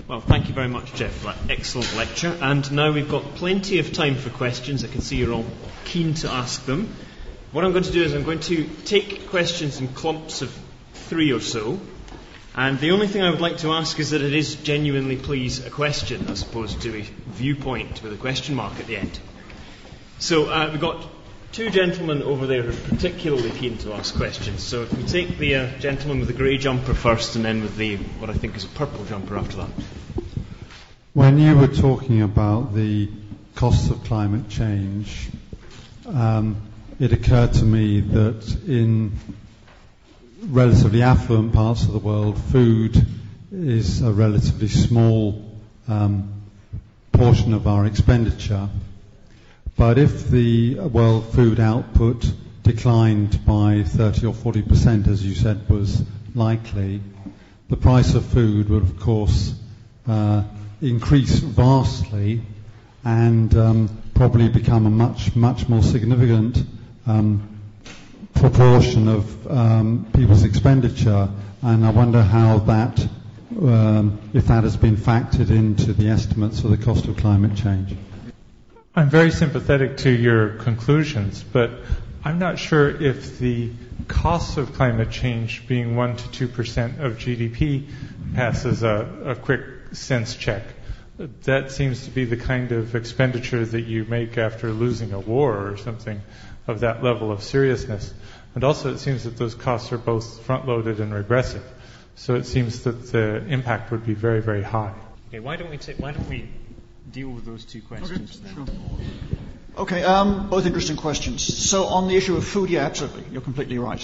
Well, thank you very much, Jeff, for that excellent lecture. And now we've got plenty of time for questions. I can see you're all keen to ask them. What I'm going to do is I'm going to take questions in clumps of 3 or so. And the only thing I would like to ask is that it is genuinely, please, a question as opposed to a viewpoint with a question mark at the end. So we've got 2 gentlemen over there who are particularly keen to ask questions. So if we take the gentleman with the grey jumper first and then with the what I think is a purple jumper after that. When you were talking about the costs of climate change, it occurred to me that in relatively affluent parts of the world, food is a relatively small portion of our expenditure. But if the world food output declined by 30 or 40%, as you said was likely, the price of food would, of course, increase vastly and probably become a much, much more significant proportion of people's expenditure. And I wonder how that, if that has been factored into the estimates for the cost of climate change. I'm very sympathetic to your conclusions, but I'm not sure if the costs of climate change being 1 to 2% of GDP passes a quick sense check. That seems to be the kind of expenditure that you make after losing a war or something of that level of seriousness. And also it seems that those costs are both front-loaded and regressive. So it seems that the impact would be very, very high. Okay, why don't we deal with those 2 questions then? Sure. Okay, both interesting questions. So on the issue of food, yeah, absolutely, you're completely right.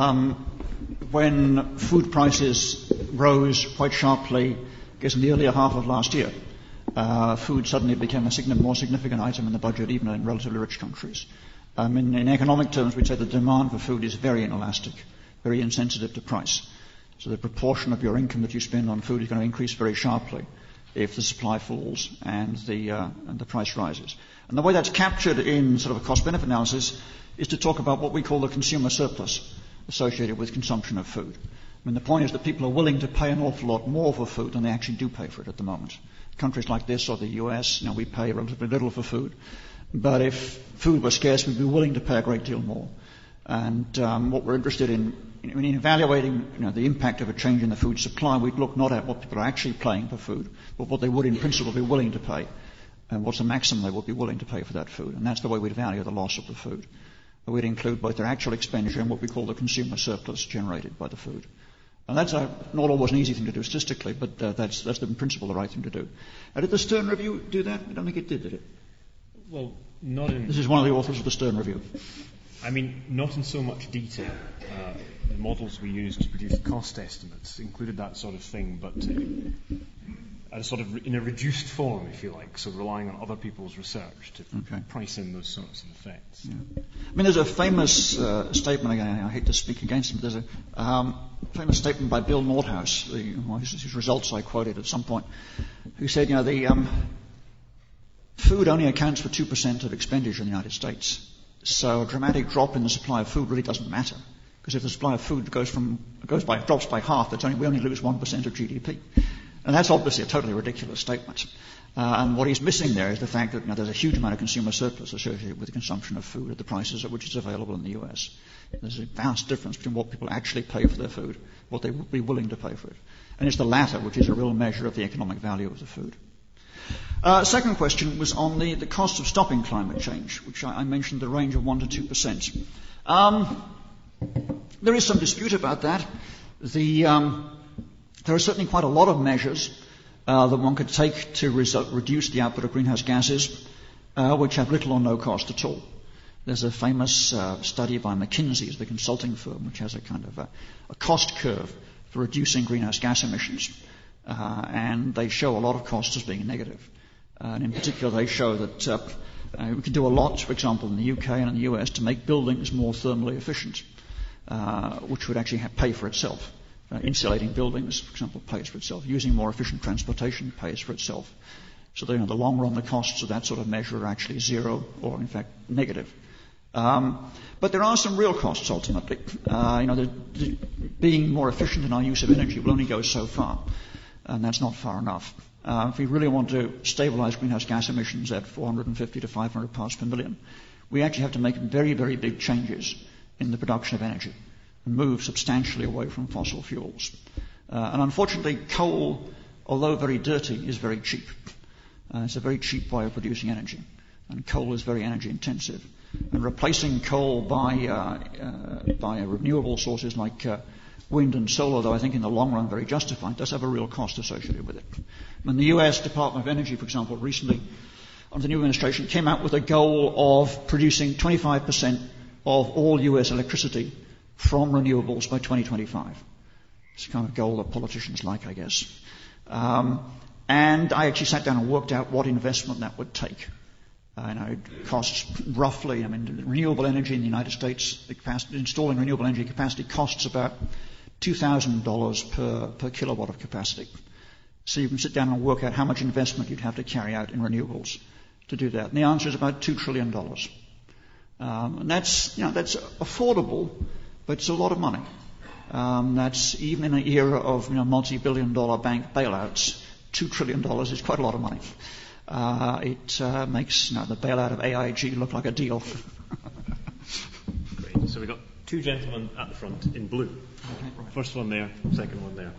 When food prices rose quite sharply, I guess in the earlier half of last year, food suddenly became a more significant item in the budget, even in relatively rich countries. In economic terms, we'd say the demand for food is very inelastic, very insensitive to price. So the proportion of your income that you spend on food is going to increase very sharply if the supply falls and the price rises. And the way that's captured in sort of a cost-benefit analysis is to talk about what we call the consumer surplus associated with consumption of food. I mean, the point is that people are willing to pay an awful lot more for food than they actually do pay for it at the moment. Countries like this or the US, we pay relatively little for food. But if food were scarce, we'd be willing to pay a great deal more. And what we're interested in evaluating the impact of a change in the food supply, we'd look not at what people are actually paying for food, but what they would in principle be willing to pay, and what's the maximum they would be willing to pay for that food. And that's the way we'd value the loss of the food. We'd include both their actual expenditure and what we call the consumer surplus generated by the food. And that's not always an easy thing to do statistically, but that's in principle the right thing to do. Did the Stern Review do that? I don't think it did it? Well, not in... This is one of the authors of the Stern Review. I mean, not in so much detail. The models we used to produce cost estimates included that sort of thing, but in a reduced form, if you like, so relying on other people's research to price in those sorts of effects. Yeah. I mean, there's a famous statement, again, I hate to speak against him, there's a famous statement by Bill Nordhaus, his results I quoted at some point, who said, the food only accounts for 2% of expenditure in the United States. So a dramatic drop in the supply of food really doesn't matter, because if the supply of food drops by half, we only lose 1% of GDP. And that's obviously a totally ridiculous statement. And what he's missing there is the fact that there's a huge amount of consumer surplus associated with the consumption of food at the prices at which it's available in the US. There's a vast difference between what people actually pay for their food, what they would be willing to pay for it. And it's the latter which is a real measure of the economic value of the food. Second question was on the cost of stopping climate change, which I mentioned the range of 1 to 2%. There is some dispute about that. There are certainly quite a lot of measures that one could take to reduce the output of greenhouse gases, which have little or no cost at all. There's a famous study by McKinsey, the consulting firm, which has a kind of a cost curve for reducing greenhouse gas emissions. And they show a lot of costs as being negative. And in particular, they show that we can do a lot, for example, in the UK and in the US, to make buildings more thermally efficient, which would actually pay for itself. Insulating buildings, for example, pays for itself. Using more efficient transportation pays for itself. So in the long run, the costs of that sort of measure are actually zero or, in fact, negative. But there are some real costs, ultimately. Being more efficient in our use of energy will only go so far. and that's not far enough. If we really want to stabilize greenhouse gas emissions at 450 to 500 parts per million, we actually have to make very, very big changes in the production of energy and move substantially away from fossil fuels. And unfortunately, coal, although very dirty, is very cheap. It's a very cheap way of producing energy, and coal is very energy intensive. And replacing coal by renewable sources like wind and solar, though I think in the long run very justified, does have a real cost associated with it. And the US Department of Energy, for example, recently, under the new administration, came out with a goal of producing 25% of all US electricity from renewables by 2025. It's the kind of goal that politicians like, I guess. And I actually sat down and worked out what investment that would take. It costs roughly, renewable energy in the United States, installing renewable energy capacity costs about $2,000 per kilowatt of capacity. So you can sit down and work out how much investment you'd have to carry out in renewables to do that. And the answer is about $2 trillion. And that's affordable, but it's a lot of money. That's even in an era of multi-billion-dollar bank bailouts, $2 trillion is quite a lot of money. It makes the bailout of AIG look like a deal. Great. So we've got two gentlemen at the front in blue. Okay, right. First one there, second one there.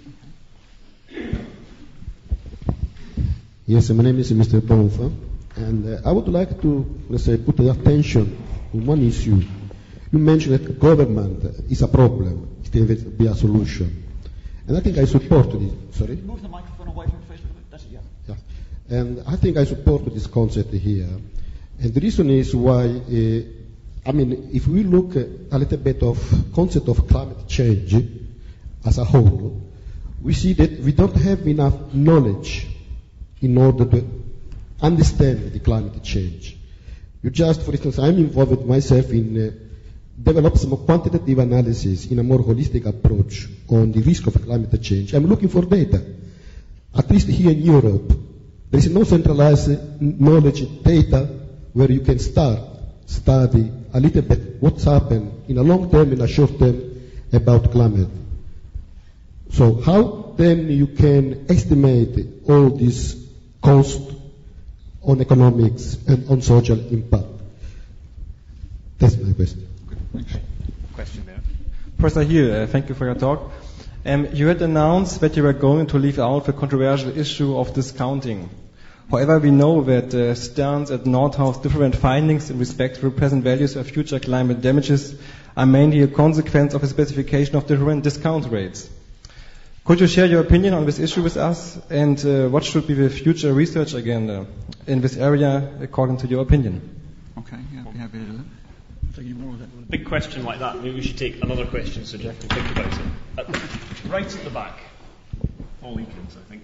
Yes, my name is Mr. Bonfa, and I would like to, put attention on one issue. You mentioned that government is a problem, it can be a solution. And I think I support this. Sorry? Move the microphone away from the face a little bit. That's it, yeah. And I think I support this concept here. And the reason is why, if we look a little bit of concept of climate change as a whole, we see that we don't have enough knowledge in order to understand the climate change. For instance, I'm involved myself in develop some quantitative analysis in a more holistic approach on the risk of climate change. I'm looking for data. At least here in Europe, there is no centralized knowledge data where you can study a little bit what's happened in a long term and a short term about climate. So how then you can estimate all this cost on economics and on social impact? That's my question. Question there. Professor Hill, thank you for your talk. You had announced that you were going to leave out the controversial issue of discounting. However, we know that Stearns at Nordhaus different findings in respect to present values of future climate damages are mainly a consequence of a specification of different discount rates. Could you share your opinion on this issue with us, and what should be the future research agenda in this area according to your opinion? Okay, yeah, I'd be happy to do that. Take any more of that. Big question like that, maybe we should take another question so Jeff can think about it. Right at the back. Paul Eakins, I think.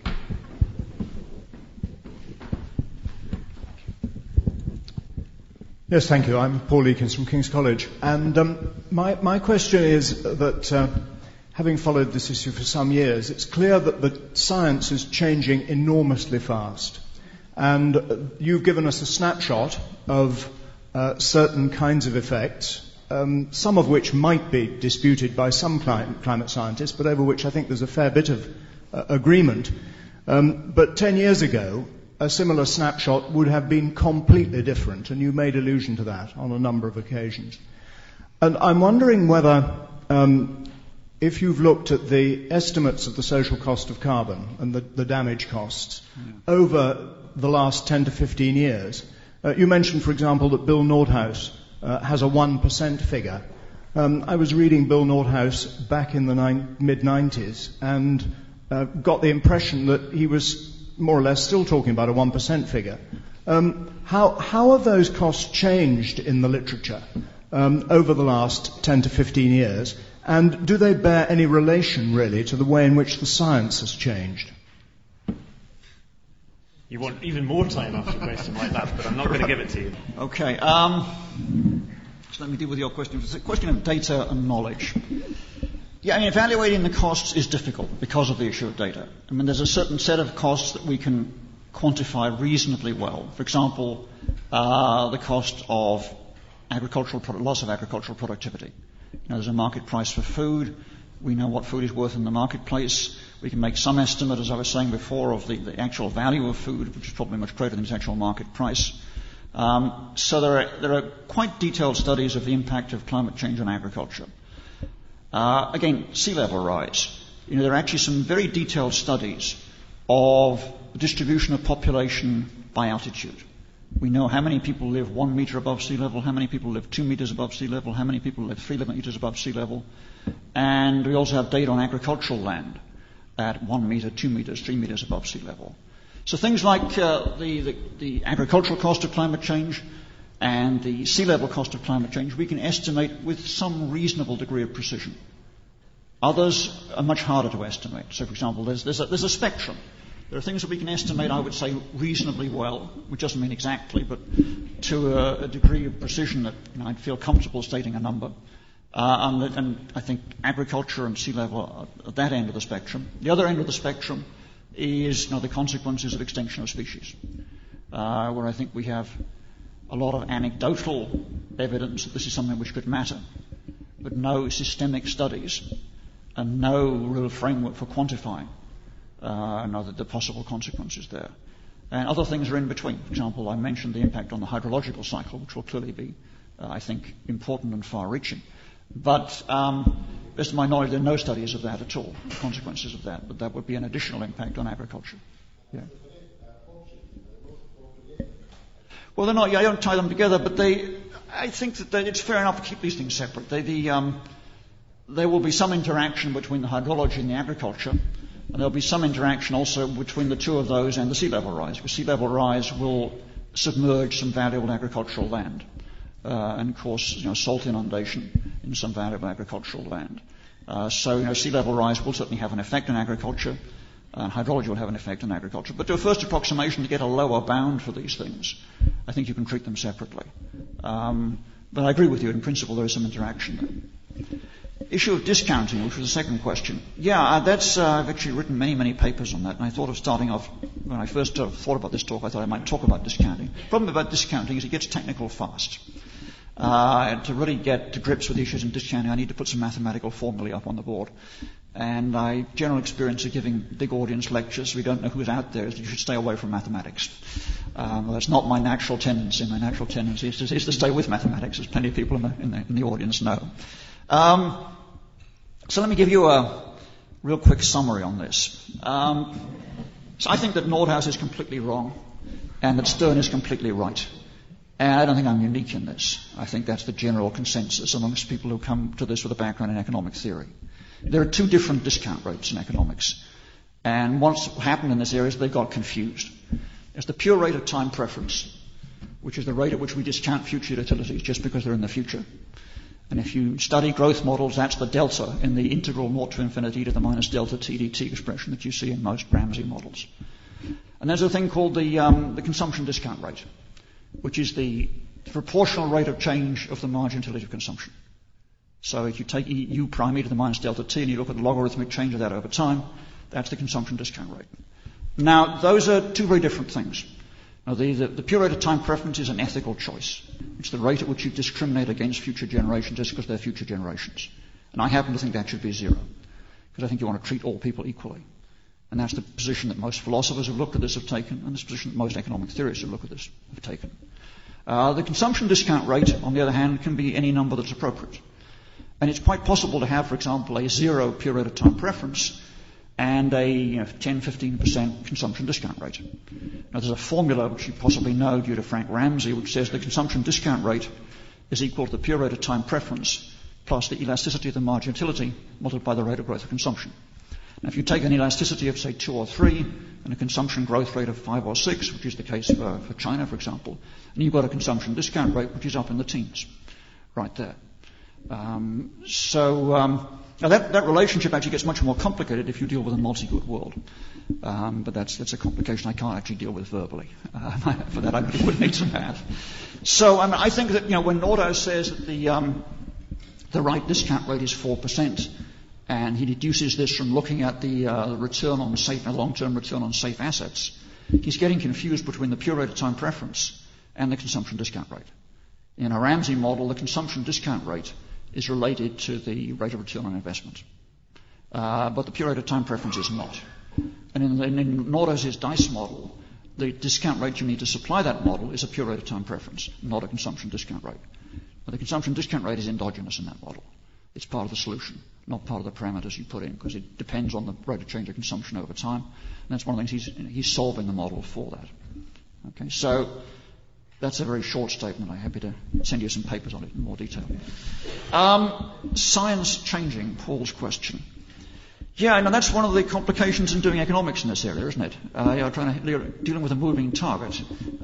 Yes, thank you. I'm Paul Eakins from King's College. And my question is that having followed this issue for some years, it's clear that the science is changing enormously fast. And you've given us a snapshot of certain kinds of effects, some of which might be disputed by some climate scientists, but over which I think there's a fair bit of agreement. But 10 years ago, a similar snapshot would have been completely different, and you made allusion to that on a number of occasions. And I'm wondering whether, if you've looked at the estimates of the social cost of carbon and the damage costs over the last 10 to 15 years, you mentioned, for example, that Bill Nordhaus has a 1% figure. I was reading Bill Nordhaus back in the mid-90s and got the impression that he was more or less still talking about a 1% figure. How have those costs changed in the literature over the last 10 to 15 years? And do they bear any relation, really, to the way in which the science has changed? You want even more time after a question like that, but I'm not going to give it to you. Okay. So let me deal with your question. It's a question of data and knowledge. Yeah, evaluating the costs is difficult because of the issue of data. There's a certain set of costs that we can quantify reasonably well. For example, the cost of loss of agricultural productivity. There's a market price for food. We know what food is worth in the marketplace. We can make some estimate, as I was saying before, of the actual value of food, which is probably much greater than its actual market price. So there are quite detailed studies of the impact of climate change on agriculture. Again, sea level rise. There are actually some very detailed studies of the distribution of population by altitude. We know how many people live 1 meter above sea level, how many people live 2 meters above sea level, how many people live 3 meters above sea level. And we also have data on agricultural land at 1 meter, 2 meters, 3 meters above sea level. So things like the agricultural cost of climate change and the sea level cost of climate change, we can estimate with some reasonable degree of precision. Others are much harder to estimate. So, for example, there's a spectrum. There are things that we can estimate, I would say, reasonably well, which doesn't mean exactly, but to a degree of precision that I'd feel comfortable stating a number. And I think agriculture and sea level are at that end of the spectrum. The other end of the spectrum is the consequences of extinction of species, where I think we have a lot of anecdotal evidence that this is something which could matter, but no systemic studies and no real framework for quantifying the possible consequences there. And other things are in between. For example, I mentioned the impact on the hydrological cycle, which will clearly be, I think, important and far-reaching. But, best of my knowledge, there are no studies of that at all, the consequences of that. But that would be an additional impact on agriculture. Yeah. Well, they're not. I don't tie them together, but I think that it's fair enough to keep these things separate. There will be some interaction between the hydrology and the agriculture, and there'll be some interaction also between the two of those and the sea level rise, because sea level rise will submerge some valuable agricultural land, and cause salt inundation in some valuable agricultural land. So sea level rise will certainly have an effect on agriculture, and hydrology will have an effect on agriculture. But to a first approximation, to get a lower bound for these things, I think you can treat them separately. But I agree with you, in principle there is some interaction there. Issue of discounting, which was the second question. Yeah, I've actually written many papers on that, and I thought of starting off, when I first thought about this talk, I thought I might talk about discounting. The problem about discounting is it gets technical fast. To really get to grips with issues in discounting, I need to put some mathematical formulae up on the board. And my general experience of giving big audience lectures, we don't know who's out there, is that you should stay away from mathematics. That's not my natural tendency. My natural tendency is to stay with mathematics, as plenty of people in the audience know. So let me give you a real quick summary on this. So I think that Nordhaus is completely wrong and that Stern is completely right. And I don't think I'm unique in this. I think that's the general consensus amongst people who come to this with a background in economic theory. There are two different discount rates in economics. And what's happened in this area is they got confused. There's the pure rate of time preference, which is the rate at which we discount future utilities just because they're in the future. And if you study growth models, that's the delta in the integral 0 to infinity to the minus delta TDT expression that you see in most Ramsey models. And there's a thing called the consumption discount rate, which is the proportional rate of change of the marginal utility of consumption. So if you take U prime e to the minus delta t and you look at the logarithmic change of that over time, that's the consumption discount rate. Now, those are two very different things. Now, the pure rate of time preference is an ethical choice. It's the rate at which you discriminate against future generations just because they're future generations. And I happen to think that should be 0, because I think you want to treat all people equally. And that's the position that most philosophers who've looked at this have taken, and this position that most economic theorists who've looked at this have taken. The consumption discount rate, on the other hand, can be any number that's appropriate. And it's quite possible to have, for example, a 0 pure rate of time preference and a 10-15% consumption discount rate. Now, there's a formula which you possibly know due to Frank Ramsey, which says the consumption discount rate is equal to the pure rate of time preference plus the elasticity of the marginal utility multiplied by the rate of growth of consumption. Now, if you take an elasticity of, say, 2 or 3 and a consumption growth rate of 5 or 6, which is the case for China, for example, and you've got a consumption discount rate which is up in the teens, right there. Now that relationship actually gets much more complicated if you deal with a multi-good world. But that's a complication I can't actually deal with verbally. For that I really would need some math. So I think that when Nordhaus says that the right discount rate is 4%, and he deduces this from looking at the return on safe, long-term return on safe assets, he's getting confused between the pure rate of time preference and the consumption discount rate. In a Ramsey model, the consumption discount rate is related to the rate of return on investment. but the pure rate of time preference is not. And in Nordhaus's DICE model, the discount rate you need to supply that model is a pure rate of time preference, not a consumption discount rate. But the consumption discount rate is endogenous in that model. It's part of the solution, not part of the parameters you put in, because it depends on the rate of change of consumption over time. And that's one of the things he's solving the model for that. Okay, so that's a very short statement. I'm happy to send you some papers on it in more detail. Science changing, Paul's question. Yeah, and that's one of the complications in doing economics in this area, isn't it? You're dealing with a moving target.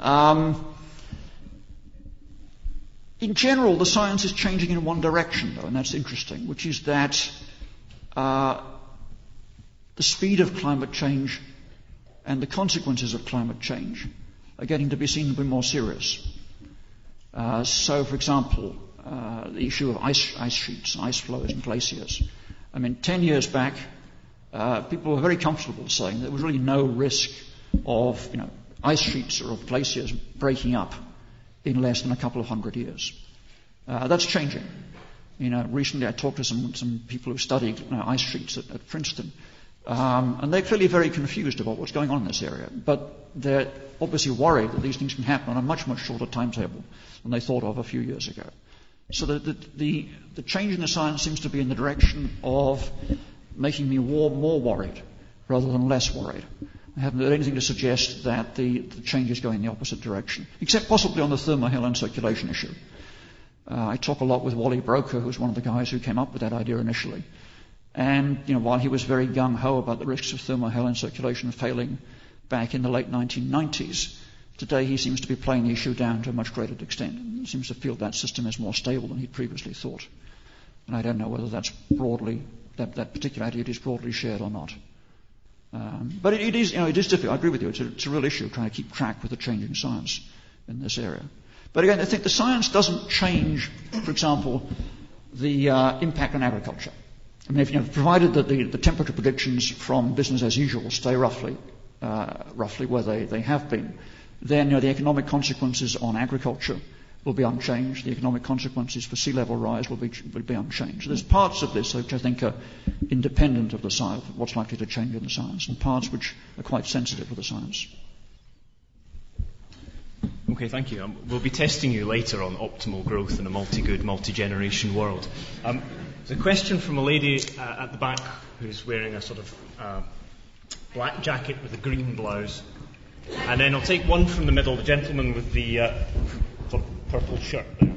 In general, the science is changing in one direction, though, and that's interesting, which is that the speed of climate change and the consequences of climate change are getting to be seen to be more serious. So, for example, the issue of ice sheets, ice flows and glaciers. I mean, 10 years back, people were very comfortable saying there was really no risk of, ice sheets or of glaciers breaking up in less than a couple of 100 years. That's changing. Recently I talked to some people who studied ice sheets at Princeton, and they're clearly very confused about what's going on in this area. But they're obviously worried that these things can happen on a much, much shorter timetable than they thought of a few years ago. So the change in the science seems to be in the direction of making me more worried rather than less worried. I haven't heard anything to suggest that the change is going in the opposite direction, except possibly on the thermohaline circulation issue. I talk a lot with Wally Broker, who's one of the guys who came up with that idea initially. And, while he was very gung-ho about the risks of thermohaline circulation failing back in the late 1990s, today he seems to be playing the issue down to a much greater extent. He seems to feel that system is more stable than he'd previously thought. And I don't know whether that's broadly, that particular attitude is broadly shared or not. But it is difficult. I agree with you. It's a real issue trying to keep track with the changing science in this area. But again, I think the science doesn't change, for example, the impact on agriculture. I mean, provided that the temperature predictions from business as usual stay roughly where they have been, then the economic consequences on agriculture will be unchanged. The economic consequences for sea level rise will be unchanged. So there's parts of this which I think are independent of the science, of what's likely to change in the science, and parts which are quite sensitive to the science. Okay, thank you. We'll be testing you later on optimal growth in a multi-good, multi-generation world. There's a question from a lady at the back who's wearing a sort of black jacket with a green blouse. And then I'll take one from the middle, the gentleman with the sort of purple shirt there.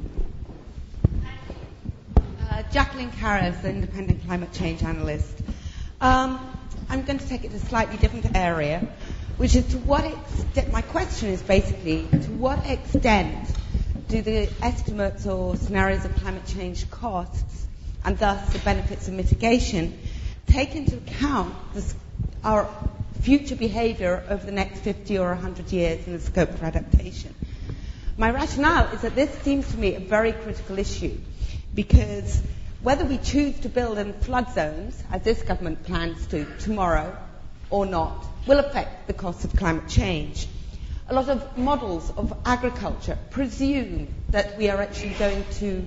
Jacqueline Karras, independent climate change analyst. I'm going to take it to a slightly different area, which is to what extent, my question is basically, to what extent do the estimates or scenarios of climate change costs, and thus the benefits of mitigation, take into account our future behaviour over the next 50 or 100 years in the scope for adaptation? My rationale is that this seems to me a very critical issue, because whether we choose to build in flood zones, as this government plans to tomorrow, or not, will affect the cost of climate change. A lot of models of agriculture presume that we are actually going to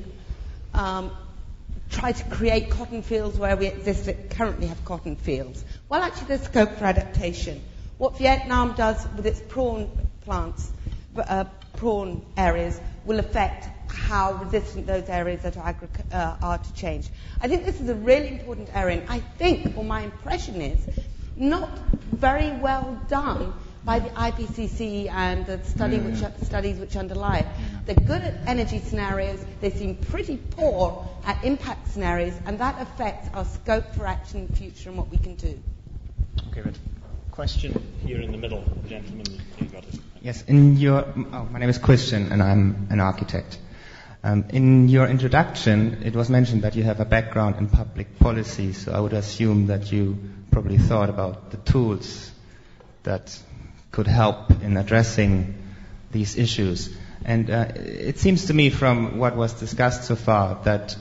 try to create cotton fields where we currently have cotton fields. Well, actually, there's scope for adaptation. What Vietnam does with its prawn plants, prawn areas, will affect how resistant those areas are to change. I think this is a really important area, and I think, or my impression is, not very well done by the IPCC and the studies which underlie it. They're good at energy scenarios. They seem pretty poor at impact scenarios, and that affects our scope for action in the future and what we can do. Okay, good. Question here in the middle, gentlemen. You got it. Yes, my name is Christian, and I'm an architect. In your introduction, it was mentioned that you have a background in public policy, so I would assume that you probably thought about the tools that could help in addressing these issues. And it seems to me from what was discussed so far that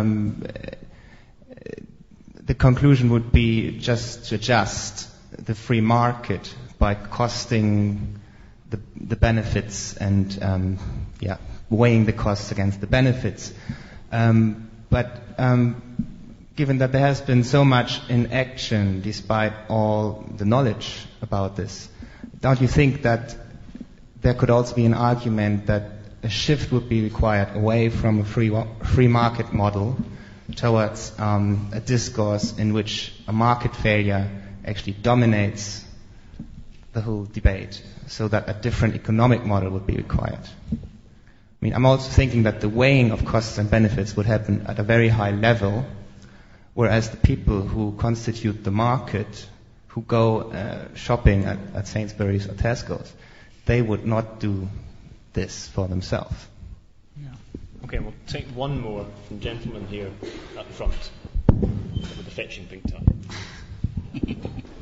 the conclusion would be just to adjust the free market by costing the benefits and weighing the costs against the benefits. But given that there has been so much inaction despite all the knowledge about this, don't you think that there could also be an argument that a shift would be required away from a free market model towards a discourse in which a market failure actually dominates the whole debate, so that a different economic model would be required? I mean, I'm also thinking that the weighing of costs and benefits would happen at a very high level, whereas the people who constitute the market, who go shopping at Sainsbury's or Tesco's, they would not do this for themselves. Yeah. Okay, we'll take one more from the gentleman here at the front with the fetching big tie.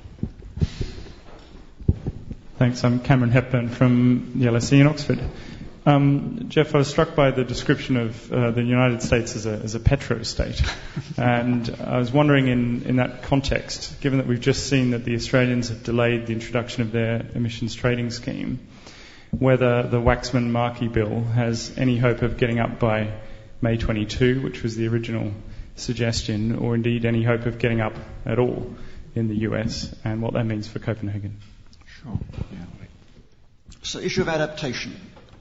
Thanks. I'm Cameron Hepburn from the LSE in Oxford. Jeff, I was struck by the description of the United States as a petro-state. And I was wondering in that context, given that we've just seen that the Australians have delayed the introduction of their emissions trading scheme, whether the Waxman-Markey bill has any hope of getting up by May 22, which was the original suggestion, or indeed any hope of getting up at all in the US, and what that means for Copenhagen. Sure. Yeah. So, issue of adaptation.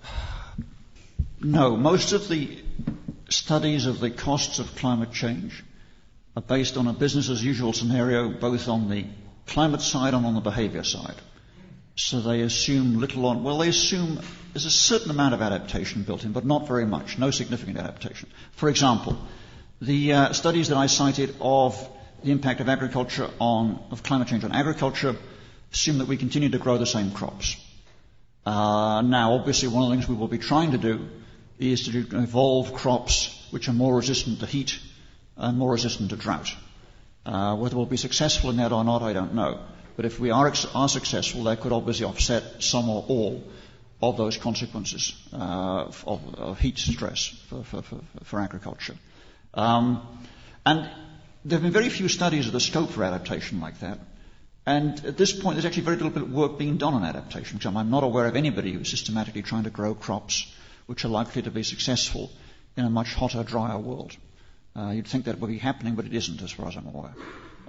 No, most of the studies of the costs of climate change are based on a business as usual scenario, both on the climate side and on the behaviour side. So they assume they assume there's a certain amount of adaptation built in, but not very much, no significant adaptation. For example, the studies that I cited of the impact of of climate change on agriculture assume that we continue to grow the same crops. Now, obviously, one of the things we will be trying to do is to evolve crops which are more resistant to heat and more resistant to drought. Whether we'll be successful in that or not, I don't know. But if we are successful, that could obviously offset some or all of those consequences of heat stress for agriculture. And there have been very few studies of the scope for adaptation like that. And at this point, there's actually very little bit of work being done on adaptation. I'm not aware of anybody who's systematically trying to grow crops which are likely to be successful in a much hotter, drier world. You'd think that would be happening, but it isn't, as far as I'm aware.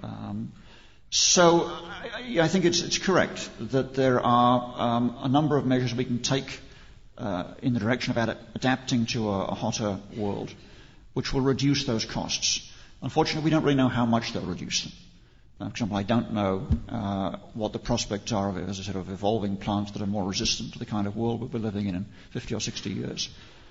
So I think it's correct that there are a number of measures we can take in the direction of adapting to a hotter world, which will reduce those costs. Unfortunately, we don't really know how much they'll reduce them. For example, I don't know what the prospects are of, as I said, of evolving plants that are more resistant to the kind of world we'll be living in 50 or 60 years.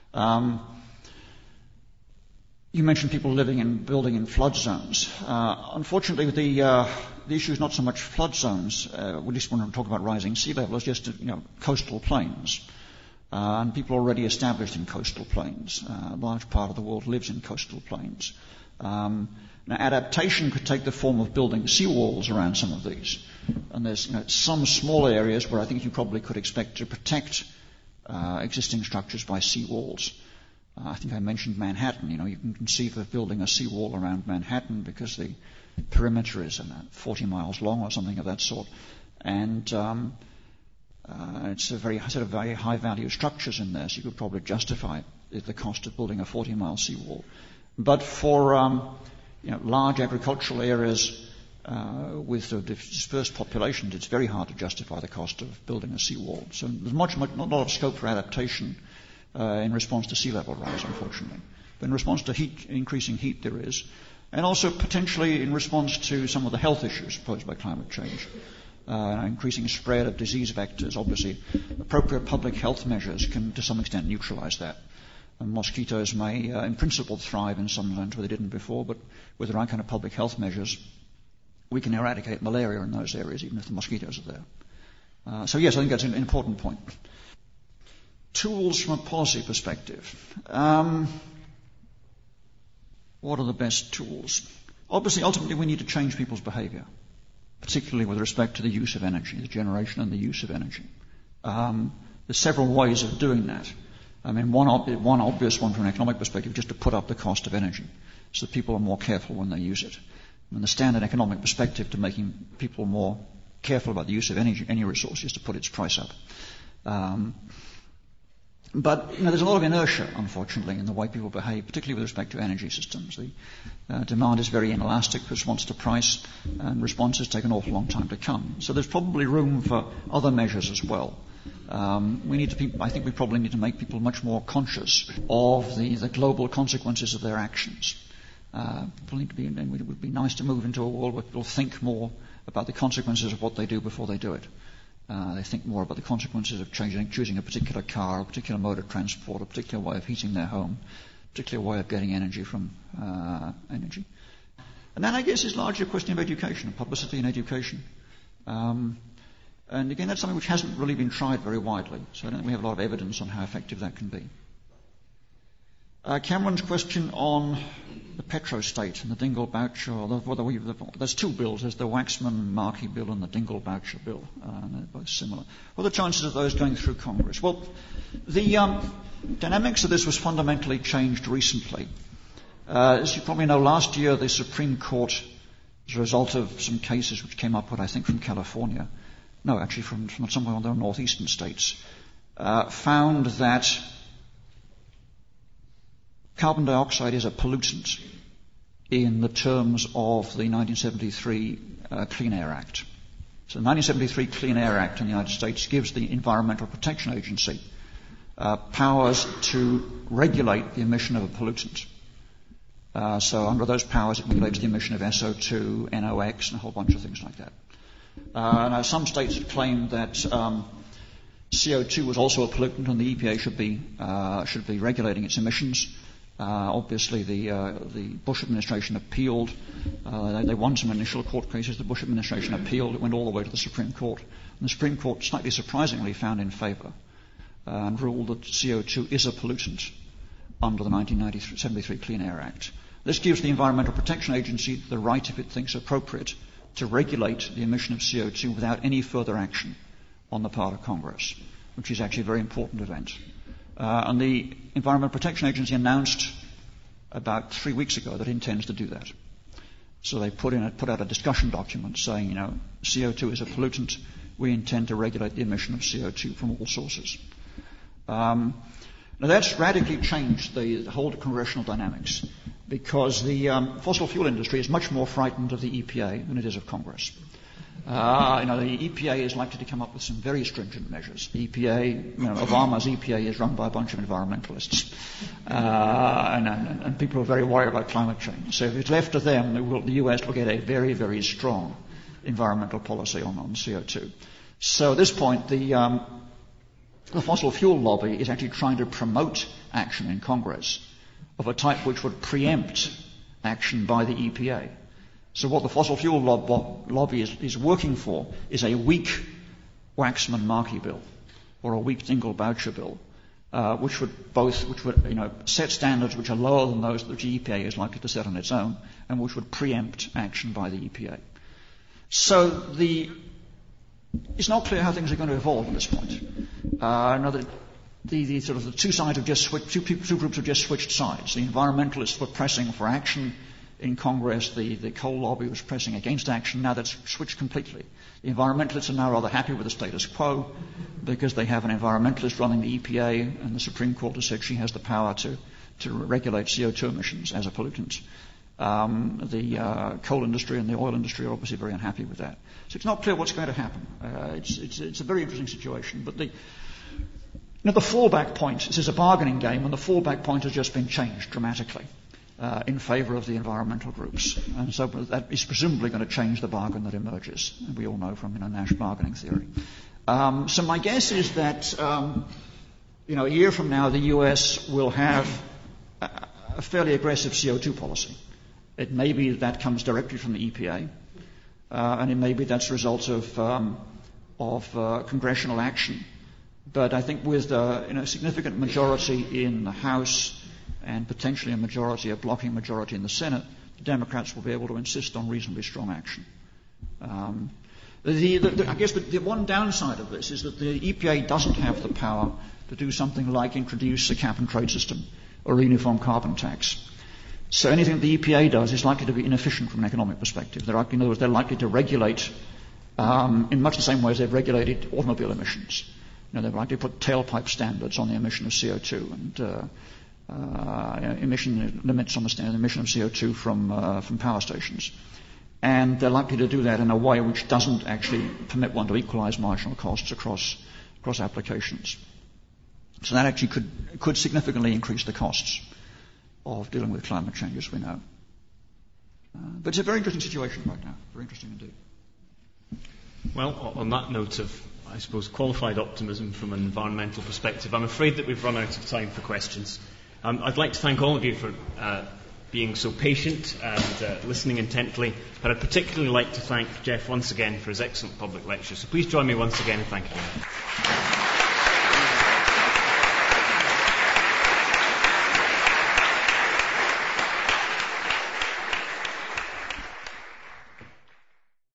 You mentioned people building in flood zones. Unfortunately, the issue is not so much flood zones, at least when we talk about rising sea level, it's just coastal plains. And people are already established in coastal plains. A large part of the world lives in coastal plains. Now, adaptation could take the form of building seawalls around some of these. And there's some small areas where I think you probably could expect to protect existing structures by seawalls. I think I mentioned Manhattan. You can conceive of building a seawall around Manhattan because the perimeter is 40 miles long or something of that sort. And it's a very high-value structures in there, so you could probably justify the cost of building a 40-mile seawall. But for large agricultural areas with dispersed populations, it's very hard to justify the cost of building a seawall. So there's not a lot of scope for adaptation in response to sea level rise, unfortunately. But in response to increasing heat, there is. And also potentially in response to some of the health issues posed by climate change. Increasing spread of disease vectors. Obviously, appropriate public health measures can to some extent neutralize that. And mosquitoes may, in principle, thrive in some zones where they didn't before, but with the right kind of public health measures, we can eradicate malaria in those areas, even if the mosquitoes are there. So yes, I think that's an important point. Tools from a policy perspective. What are the best tools? Obviously, ultimately, we need to change people's behavior, particularly with respect to the use of energy, the generation and the use of energy. There's several ways of doing that. I mean, one obvious one from an economic perspective is just to put up the cost of energy so that people are more careful when they use it. I mean, the standard economic perspective to making people more careful about the use of any resource is to put its price up. But there's a lot of inertia, unfortunately, in the way people behave, particularly with respect to energy systems. The demand is very inelastic, response to price, and responses take an awful long time to come. So there's probably room for other measures as well. I think we probably need to make people much more conscious of the global consequences of their actions. People need to be, and it would be nice to move into a world where people think more about the consequences of what they do before they do it. They think more about the consequences of choosing a particular car, a particular mode of transport, a particular way of heating their home, a particular way of getting energy from energy. And that, I guess, is largely a question of education, publicity and education. And again, that's something which hasn't really been tried very widely, so I don't think we have a lot of evidence on how effective that can be. Cameron's question on the petrostate and the Dingell-Boucher, there's two bills. There's the Waxman-Markey bill and the Dingell-Boucher bill, and they're both similar. What are the chances of those going through Congress? Well, the dynamics of this was fundamentally changed recently. As you probably know, last year the Supreme Court, as a result of some cases which came up, I think, from California, no, actually from somewhere on the northeastern states, found that carbon dioxide is a pollutant in the terms of the 1973 Clean Air Act. So the 1973 Clean Air Act in the United States gives the Environmental Protection Agency powers to regulate the emission of a pollutant. So under those powers it regulates the emission of SO2, NOx, and a whole bunch of things like that. Now some states have claimed that CO2 was also a pollutant and the EPA should be regulating its emissions. Obviously, the Bush administration appealed. They won some initial court cases. The Bush administration appealed. It went all the way to the Supreme Court. And the Supreme Court, slightly surprisingly, found in favor and ruled that CO2 is a pollutant under the 1973 Clean Air Act. This gives the Environmental Protection Agency the right, if it thinks appropriate, to regulate the emission of CO2 without any further action on the part of Congress, which is actually a very important event. And the Environmental Protection Agency announced about 3 weeks ago that it intends to do that. So they put out a discussion document saying, CO2 is a pollutant. We intend to regulate the emission of CO2 from all sources. Now that's radically changed the whole congressional dynamics because the fossil fuel industry is much more frightened of the EPA than it is of Congress. The EPA is likely to come up with some very stringent measures. The EPA, Obama's EPA is run by a bunch of environmentalists, and people are very worried about climate change. So if it's left to them, the US will get a very, very strong environmental policy on CO2. So at this point, the fossil fuel lobby is actually trying to promote action in Congress of a type which would preempt action by the EPA. So what the fossil fuel lobby is working for is a weak Waxman-Markey bill or a weak Dingell-Boucher bill, which would set standards which are lower than those that the EPA is likely to set on its own, and which would preempt action by the EPA. So it's not clear how things are going to evolve at this point. The two sides have just switched. Two groups have just switched sides. The environmentalists were pressing for action in Congress. The coal lobby was pressing against action. Now that's switched completely. The environmentalists are now rather happy with the status quo because they have an environmentalist running the EPA, and the Supreme Court has said she has the power to regulate CO2 emissions as a pollutant. The coal industry and the oil industry are obviously very unhappy with that. So it's not clear what's going to happen. It's a very interesting situation. But the fallback point, this is a bargaining game, and the fallback point has just been changed dramatically in favour of the environmental groups. And so that is presumably going to change the bargain that emerges. And we all know from Nash bargaining theory. So my guess is that a year from now the US will have a fairly aggressive CO2 policy. It may be that comes directly from the EPA, and it may be that's a result of congressional action. But I think with a significant majority in the House and potentially a blocking majority in the Senate, the Democrats will be able to insist on reasonably strong action. I guess the one downside of this is that the EPA doesn't have the power to do something like introduce a cap-and-trade system or a uniform carbon tax. So anything the EPA does is likely to be inefficient from an economic perspective. In other words, they're likely to regulate in much the same way as they've regulated automobile emissions. they're likely to put tailpipe standards on the emission of CO2 and emission limits on the emission of CO2 from power stations. And they're likely to do that in a way which doesn't actually permit one to equalize marginal costs across applications. So that actually could significantly increase the costs of dealing with climate change, as we know. But it's a very interesting situation right now. Very interesting indeed. Well, on that note of, I suppose, qualified optimism from an environmental perspective, I'm afraid that we've run out of time for questions. I'd like to thank all of you for being so patient and listening intently, but I'd particularly like to thank Jeff once again for his excellent public lecture. So please join me once again in thanking him.